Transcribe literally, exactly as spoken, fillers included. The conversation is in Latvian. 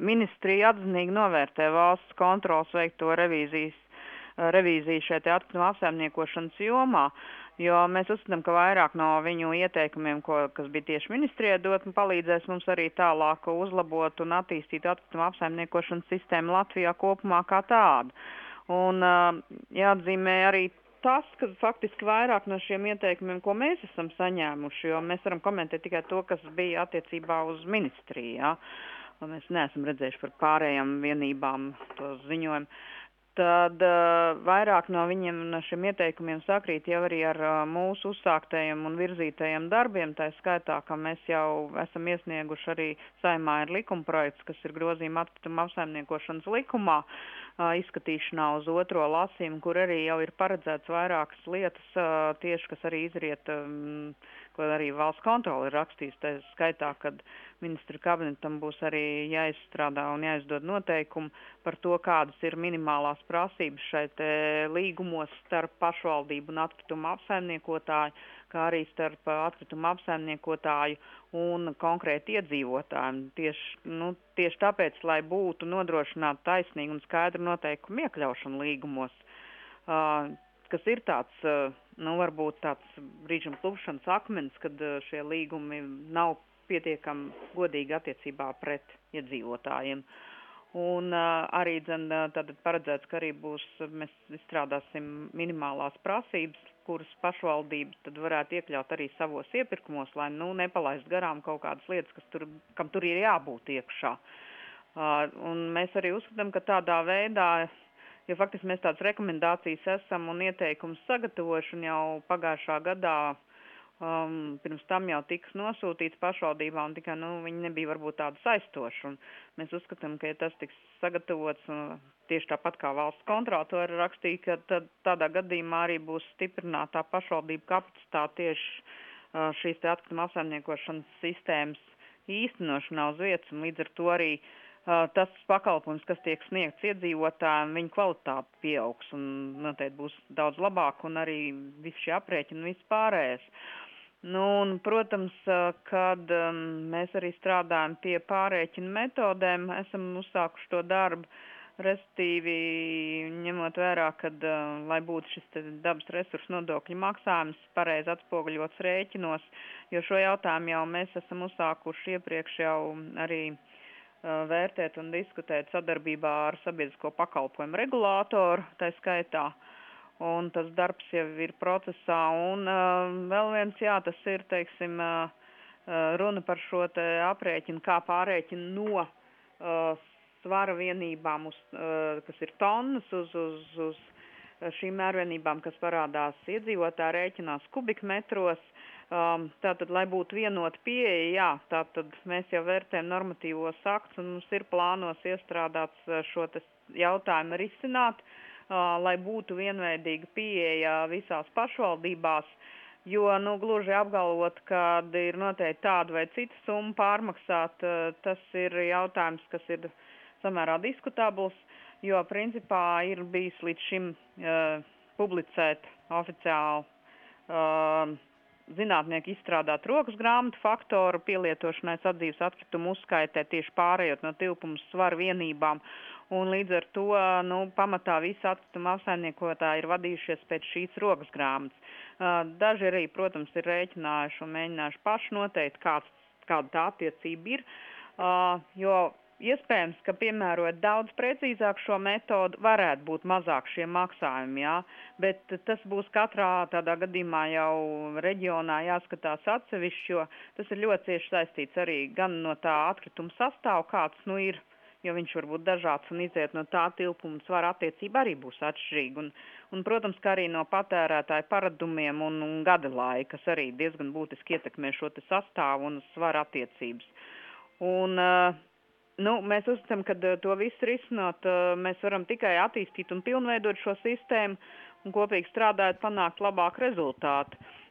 ministrija atzinīgi novērtē valsts kontrolas veikto revīzijas, revīziju šeit atkrituma apsaimniekošanas jomā, jo mēs uzskatām, ka vairāk no viņu ieteikumiem, ko, kas bija tieši ministrijai dot, palīdzēs mums arī tālāk uzlabot un attīstīt atkrituma apsaimniekošanas sistēmu Latvijā kopumā kā tādu. Un jāatzīmē arī tas, ka faktiski vairāk no šiem ieteikumiem, ko mēs esam saņēmuši, jo mēs varam komentēt tikai to, kas bija attiecībā uz ministriju, ja? Mēs neesam redzējuši par pārējām vienībām to ziņojumu. Tad uh, vairāk no viņiem, no šiem ieteikumiem sakrīt jau arī ar uh, mūsu uzsāktajiem un virzītajiem darbiem, tā skaitā, ka mēs jau esam iesnieguši arī Saeimā ir likumprojekts, kas ir grozījuma atkrituma apsaimniekošanas likumā, uh, izskatīšanā uz otro lasījumu, kur arī jau ir paredzēts vairākas lietas, uh, tieši, kas arī izriet, um, ko arī valsts kontrole ir rakstījis, tā skaitā, kad ministra kabinetam būs arī jāizstrādā un jāizdod noteikumi par to, kādas ir minimālās prasības šeit līgumos starp pašvaldību un atkritumu apsaimniekotāju, kā arī starp atkritumu apsaimniekotāju un konkrēti iedzīvotājiem. Tieši, nu, tieši tāpēc, lai būtu nodrošināta taisnīga un skaidra noteikuma iekļaušana līgumos, uh, kas ir tāds, uh, nu, varbūt tāds brīžam klupšanas akmens, kad uh, šie līgumi nav pietiekami godīgi attiecībā pret iedzīvotājiem. Un uh, arī dzen, tad paredzēts, ka arī būs, mēs izstrādāsim minimālās prasības, kuras pašvaldības tad varētu iekļaut arī savos iepirkumos, lai nu, nepalaist garām kaut kādas lietas, kas tur, kam tur ir jābūt iekšā. Uh, un mēs arī uzskatām, ka tādā veidā, jo faktiski mēs tādas rekomendācijas esam un ieteikumus sagatavojuši un jau pagājušā gadā Um, pirms tam jau tiks nosūtīts pašvaldībā un tikai, nu, viņi nebija varbūt tādi saistoši. Un mēs uzskatām, ka ja tas tiks sagatavots un tieši tāpat kā valsts kontrole to ir rakstīja, ka tad, tādā gadījumā arī būs stiprinātā pašvaldība kapacitāte tieši uh, šīs te atkrituma apsaimniekošanas sistēmas īstenošanā uz vietas un līdz ar to arī uh, tas pakalpojums, kas tiek sniegts iedzīvotājiem, viņa kvalitāte pieaugs un noteikti būs daudz labāk un arī visi šie aprēķini un viss pārējais. Nu, un, protams, kad um, mēs arī strādājam pie pārēķinu metodēm, esam uzsākuši to darbu, respektīvi ņemot vērā, kad, uh, lai būtu šis dabas resursu nodokļu maksājums pareizi atspoguļots rēķinos, jo šo jautājumu jau mēs esam uzsākuši iepriekš jau arī uh, vērtēt un diskutēt sadarbībā ar sabiedrisko pakalpojumu regulātoru, tā skaitā. Un tas darbs jau ir procesā, un uh, vēl viens, jā, tas ir, teiksim, uh, runa par šo te aprēķinu, kā pārēķinu no uh, svara vienībām, uz, uh, kas ir tonnas, uz, uz, uz šīm mērvienībām, kas parādās iedzīvotāju rēķinās kubikmetros. Um, tātad, lai būtu vienota pieeja, jā, tātad mēs jau vērtējam normatīvos aktus, un mums ir plānos iestrādāts šo te jautājumu risināt, Uh, lai būtu vienveidīga pieeja visās pašvaldībās, jo, nu, gluži apgalvot, kad ir noteikti tāda vai cita summa pārmaksāt, uh, tas ir jautājums, kas ir samērā diskutabls, jo, principā, ir bijis līdz šim uh, publicēt oficiāli uh, zinātnieki izstrādāt rokas grāmatu faktoru pielietošanai sadzīves atkritumu uzskaitē tieši pārējot no tilpumu svaru vienībām. Un līdz ar to, nu, pamatā visi atkrituma apsaimniekotāji ir vadījušies pēc šīs rokas grāmatas. Daži arī, protams, ir rēķinājuši un mēģinājuši paši noteikt, kāds, kāda tā attiecība ir, jo iespējams, ka piemērot daudz precīzāk šo metodu, varētu būt mazāk šie maksājumi, jā, bet tas būs katrā tādā gadījumā jau reģionā jāskatās atsevišķi, jo tas ir ļoti cieši saistīts arī gan no tā atkrituma sastāvu, kāds, nu, ir, jo viņš var būt dažāds un iziet no tā tilpuma svara attiecība arī būs atšķirīga. Un, un, protams, ka arī no patērētāju paradumiem un, un gada laika, kas arī diezgan būtiski ietekmē šo te sastāvu un svara attiecības. Un, uh, nu, mēs uzskatām, ka to visu risinot, uh, mēs varam tikai attīstīt un pilnveidot šo sistēmu un kopīgi strādājot panākt labāku rezultātu.